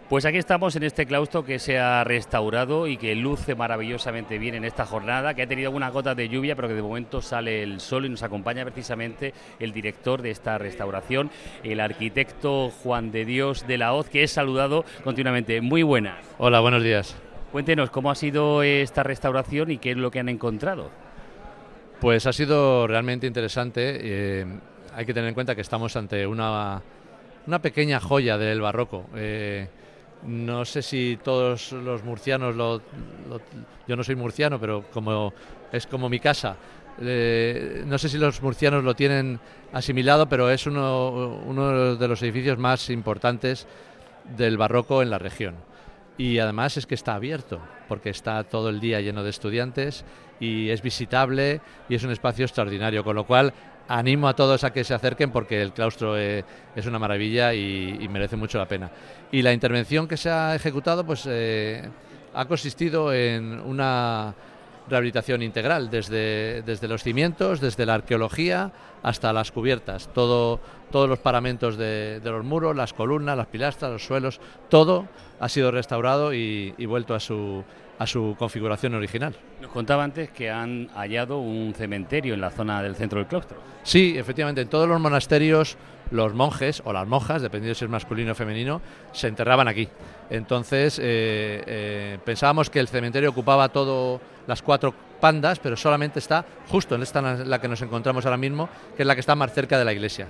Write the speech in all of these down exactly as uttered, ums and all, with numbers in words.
Pues aquí estamos en este claustro que se ha restaurado y que luce maravillosamente bien en esta jornada, que ha tenido algunas gotas de lluvia, pero que de momento sale el sol y nos acompaña precisamente el director de esta restauración, el arquitecto Juan de Dios de la Hoz, que es saludado continuamente. Muy buenas. Hola, buenos días. Cuéntenos cómo ha sido esta restauración y qué es lo que han encontrado. Pues ha sido realmente interesante. Eh, hay que tener en cuenta que estamos ante una, una pequeña joya del barroco. Eh, No sé si todos los murcianos, lo, lo, yo no soy murciano, pero como es como mi casa, eh, no sé si los murcianos lo tienen asimilado, pero es uno, uno de los edificios más importantes del barroco en la región. Y además es que está abierto, porque está todo el día lleno de estudiantes y es visitable y es un espacio extraordinario, con lo cual animo a todos a que se acerquen porque el claustro eh, es una maravilla y, y merece mucho la pena. Y la intervención que se ha ejecutado pues eh, ha consistido en una rehabilitación integral, desde, desde los cimientos, desde la arqueología hasta las cubiertas, todo, todos los paramentos de, de los muros, las columnas, las pilastras, los suelos, todo ha sido restaurado y, y vuelto a su, a su configuración original. Nos contaba antes que han hallado un cementerio en la zona del centro del claustro. Sí, efectivamente, en todos los monasterios los monjes o las monjas, dependiendo si es masculino o femenino, se enterraban aquí. Entonces eh, eh, pensábamos que el cementerio ocupaba todo las cuatro pandas, pero solamente está justo en esta en la que nos encontramos ahora mismo, que es la que está más cerca de la iglesia.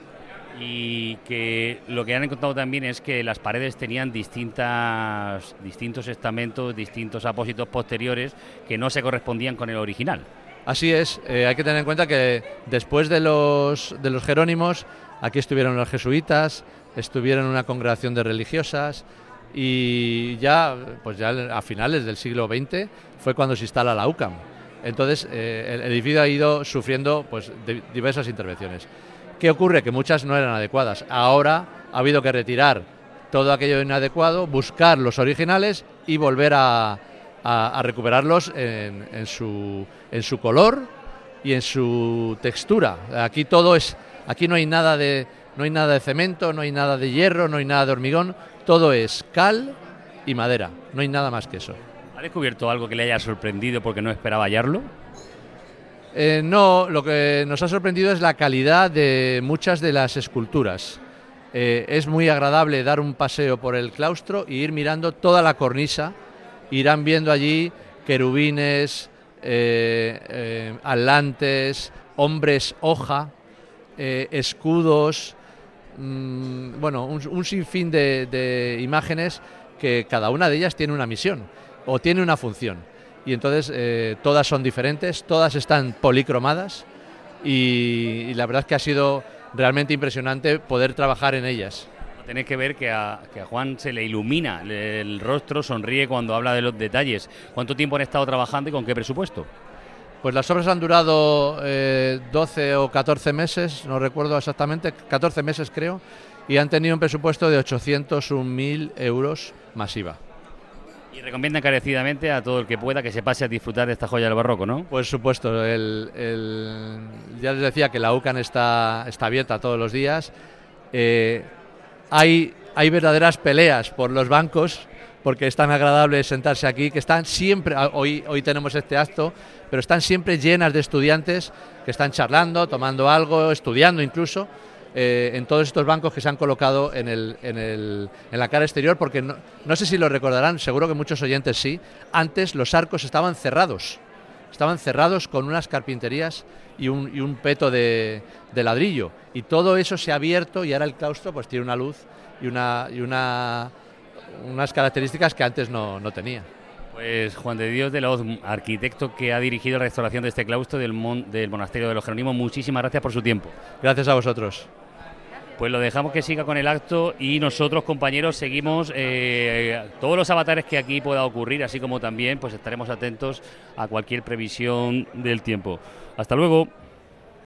Y que lo que han encontrado también es que las paredes tenían distintas, distintos estamentos, distintos apósitos posteriores que no se correspondían con el original. Así es, eh, hay que tener en cuenta que después de los, de los jerónimos, aquí estuvieron los jesuitas, estuvieron una congregación de religiosas y ya, pues ya a finales del siglo veinte fue cuando se instala la U C A M. Entonces eh, el edificio ha ido sufriendo pues, de diversas intervenciones. ¿Qué ocurre? Que muchas no eran adecuadas. Ahora ha habido que retirar todo aquello inadecuado, buscar los originales y volver a, a, a recuperarlos en, en, su, en su color y en su textura. Aquí todo es, aquí no hay nada de, no hay nada de cemento, no hay nada de hierro, no hay nada de hormigón. Todo es cal y madera. No hay nada más que eso. ¿Ha descubierto algo que le haya sorprendido porque no esperaba hallarlo? Eh, no, lo que nos ha sorprendido es la calidad de muchas de las esculturas. Eh, es muy agradable dar un paseo por el claustro y ir mirando toda la cornisa. Irán viendo allí querubines, eh, eh, atlantes, hombres hoja, eh, escudos, mmm, bueno, un, un sinfín de, de imágenes que cada una de ellas tiene una misión o tiene una función. Y entonces eh, todas son diferentes, todas están policromadas y, y la verdad es que ha sido realmente impresionante poder trabajar en ellas. Tenéis que ver que a, que a Juan se le ilumina el rostro, sonríe cuando habla de los detalles. ¿Cuánto tiempo han estado trabajando y con qué presupuesto? Pues las obras han durado eh, doce o catorce meses, no recuerdo exactamente, catorce meses creo, y han tenido un presupuesto de ochocientos un mil euros más I V A. Y recomienda encarecidamente a todo el que pueda que se pase a disfrutar de esta joya del barroco, ¿no? Por supuesto, el, el, ya les decía que la U C A M está, está abierta todos los días. Eh, hay, hay verdaderas peleas por los bancos, porque es tan agradable sentarse aquí, que están siempre, hoy, hoy tenemos este acto, pero están siempre llenas de estudiantes que están charlando, tomando algo, estudiando incluso. Eh, en todos estos bancos que se han colocado en, el, en, el, en la cara exterior, porque no, no sé si lo recordarán, seguro que muchos oyentes sí, antes los arcos estaban cerrados, estaban cerrados con unas carpinterías y un, y un peto de, de ladrillo, y todo eso se ha abierto y ahora el claustro pues tiene una luz y, una, y una, unas características que antes no, no tenía. Pues Juan de Dios de la Hoz, arquitecto que ha dirigido la restauración de este claustro del, mon, del Monasterio de los Jerónimos, muchísimas gracias por su tiempo. Gracias a vosotros. Pues lo dejamos que siga con el acto y nosotros, compañeros, seguimos eh, todos los avatares que aquí pueda ocurrir, así como también pues estaremos atentos a cualquier previsión del tiempo. Hasta luego.